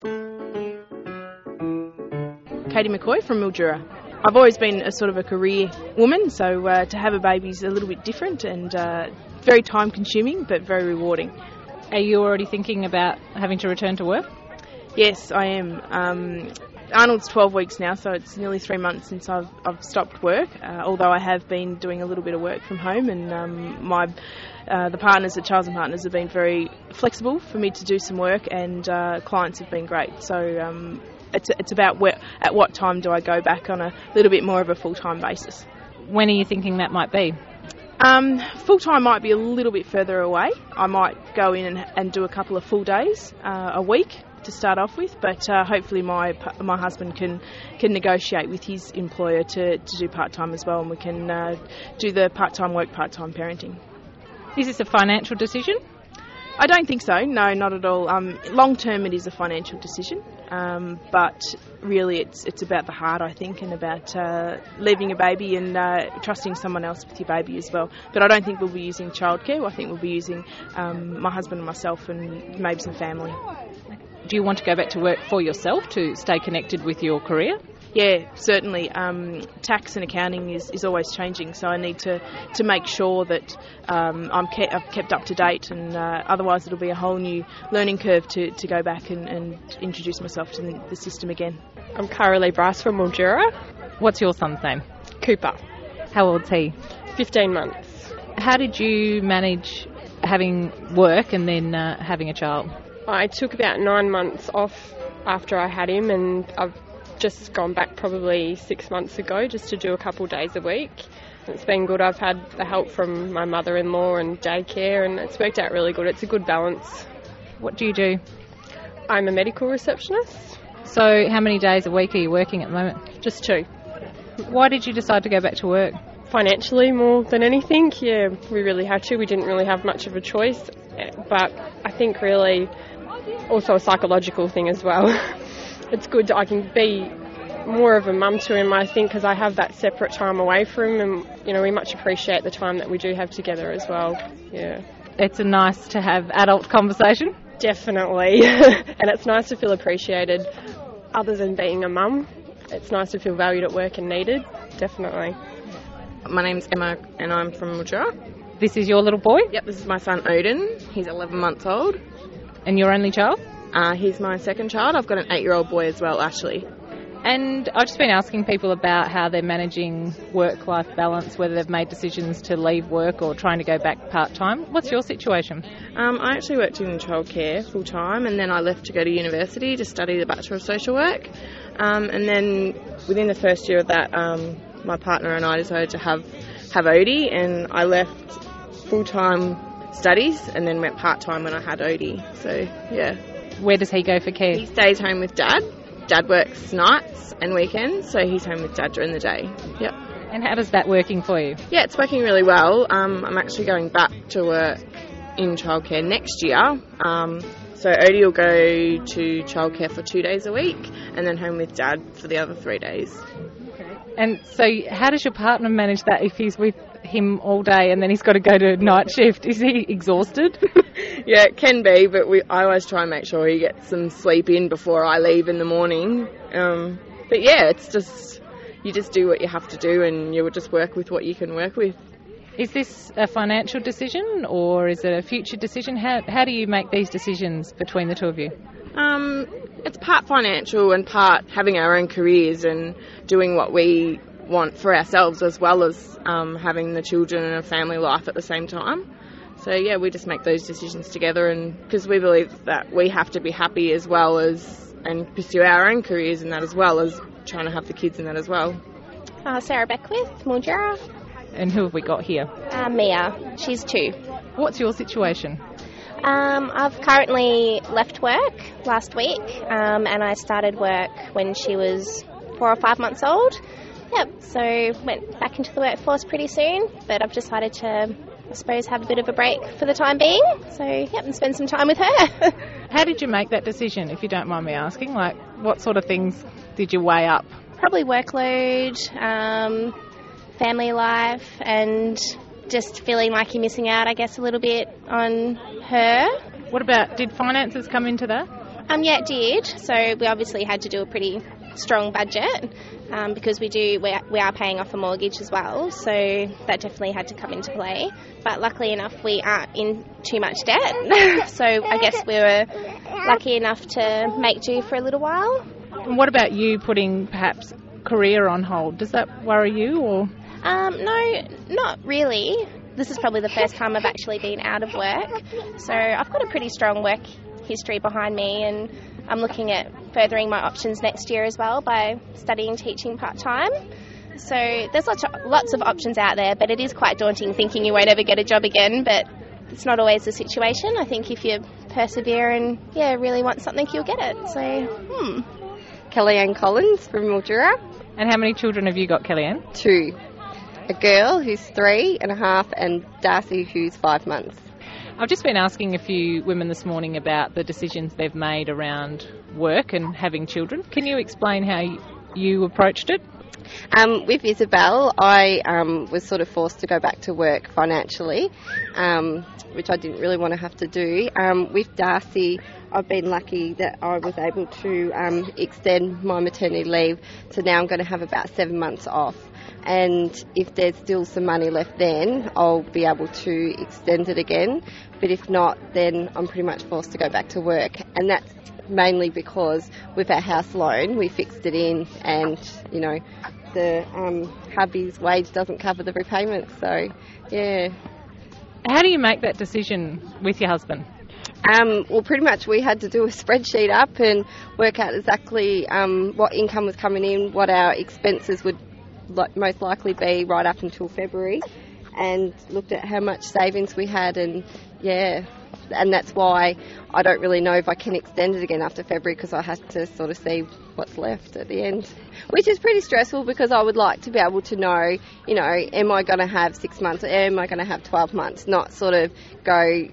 Katie McCoy from Mildura. I've always been a sort of a career woman, so to have a baby is a little bit different and very time consuming but very rewarding. Are you already thinking about having to return to work? Yes, I am. Arnold's 12 weeks now, so it's nearly 3 months since I've stopped work, although I have been doing a little bit of work from home, and the partners at Charles & Partners have been very flexible for me to do some work, and clients have been great. So it's about at what time do I go back on a little bit more of a full-time basis. When are you thinking that might be? Full-time might be a little bit further away. I might go in and do a couple of full days a week to start off with, but hopefully my husband can negotiate with his employer to do part-time as well, and we can do the part-time work, part-time parenting. Is this a financial decision? I don't think so, no, not at all. Long term it is a financial decision, but really it's about the heart, I think, and about leaving a baby and trusting someone else with your baby as well. But I don't think we'll be using childcare. I think we'll be using my husband and myself and maybe some family. Do you want to go back to work for yourself to stay connected with your career? Yeah, certainly. Tax and accounting is always changing, so I need to make sure that I've kept up to date, and otherwise it'll be a whole new learning curve to go back and introduce myself to the system again. I'm Cara-Lee Bryce from Mildura. What's your son's name? Cooper. How old's he? 15 months. How did you manage having work and then having a child? I took about 9 months off after I had him, and I've just gone back probably 6 months ago just to do a couple days a week. It's been good. I've had the help from my mother-in-law and daycare, and it's worked out really good. It's a good balance. What do you do? I'm a medical receptionist. So how many days a week are you working at the moment? Just 2. Why did you decide to go back to work? Financially more than anything. Yeah, we really had to. We didn't really have much of a choice, but I think really also a psychological thing as well. It's good that I can be more of a mum to him, I think, because I have that separate time away from him, and, we much appreciate the time that we do have together as well. Yeah. It's nice to have adult conversation. Definitely. And it's nice to feel appreciated. Other than being a mum, it's nice to feel valued at work and needed. Definitely. My name's Emma and I'm from Mildura. This is your little boy? Yep, this is my son Odin. He's 11 months old. And your only child? He's my second child. I've got an 8-year-old boy as well, Ashley. And I've just been asking people about how they're managing work-life balance, whether they've made decisions to leave work or trying to go back part-time. What's your situation? I actually worked in childcare full-time, and then I left to go to university to study the Bachelor of Social Work. And then within the first year of that, my partner and I decided to have Odie, and I left full-time studies and then went part-time when I had Odie. So, yeah. Where does he go for care? He stays home with Dad. Dad works nights and weekends, so he's home with Dad during the day. Yep. And how does that working for you? Yeah, it's working really well. I'm actually going back to work in childcare next year. So Odie will go to childcare for 2 days a week and then home with Dad for the other 3 days. Okay. And so how does your partner manage that if he's with him all day and then he's got to go to night shift? Is he exhausted? Yeah, it can be, but I always try and make sure he gets some sleep in before I leave in the morning. But yeah, it's just, you just do what you have to do and you will just work with what you can work with. Is this a financial decision or is it a future decision? How do you make these decisions between the two of you? It's part financial and part having our own careers and doing what we want for ourselves, as well as having the children and a family life at the same time. So yeah, we just make those decisions together, and because we believe that we have to be happy as well as and pursue our own careers in that, as well as trying to have the kids in that as well. Sarah Beckwith, Mildura. And who have we got here? Mia, she's 2. What's your situation? I've currently left work last week, and I started work when she was 4 or 5 months old. Yep, so went back into the workforce pretty soon, but I've decided to, I suppose, have a bit of a break for the time being. So, yep, and spend some time with her. How did you make that decision, if you don't mind me asking? Like, what sort of things did you weigh up? Probably workload, family life, and just feeling like you're missing out, I guess, a little bit on her. What about, did finances come into that? Yeah, it did. So we obviously had to do a pretty strong budget because we are paying off a mortgage as well. So that definitely had to come into play. But luckily enough, we aren't in too much debt. So I guess we were lucky enough to make do for a little while. And what about you putting perhaps career on hold? Does that worry you? Or No, not really. This is probably the first time I've actually been out of work. So I've got a pretty strong work history behind me, and I'm looking at furthering my options next year as well by studying teaching part-time. So there's lots of options out there, but it is quite daunting thinking you won't ever get a job again, but it's not always the situation. I think if you persevere and really want something, you'll get it. So, Kellyanne Collins from Mildura. And how many children have you got, Kellyanne? 2. A girl who's 3.5 and Darcy who's 5 months. I've just been asking a few women this morning about the decisions they've made around work and having children. Can you explain how you approached it? With Isabel, I was sort of forced to go back to work financially, which I didn't really want to have to do. With Darcy, I've been lucky that I was able to extend my maternity leave, so now I'm going to have about 7 months off. And if there's still some money left then, I'll be able to extend it again. But if not, then I'm pretty much forced to go back to work. And that's mainly because with our house loan, we fixed it in and, the hubby's wage doesn't cover the repayment. So, yeah. How do you make that decision with your husband? Well, pretty much we had to do a spreadsheet up and work out exactly what income was coming in, what our expenses would most likely be right up until February, and looked at how much savings we had, and that's why I don't really know if I can extend it again after February, because I have to sort of see what's left at the end, which is pretty stressful because I would like to be able to know, am I going to have 6 months or am I going to have 12 months, not sort of go,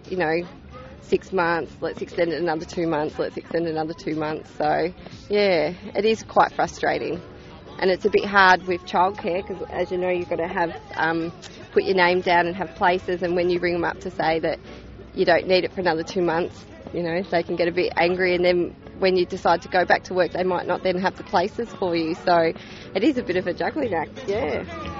6 months, let's extend it another 2 months, let's extend it another 2 months. So, yeah, it is quite frustrating. And it's a bit hard with childcare because, as you know, you've got to have put your name down and have places, and when you ring them up to say that you don't need it for another 2 months, they can get a bit angry, and then when you decide to go back to work, they might not then have the places for you. So it is a bit of a juggling act, yeah.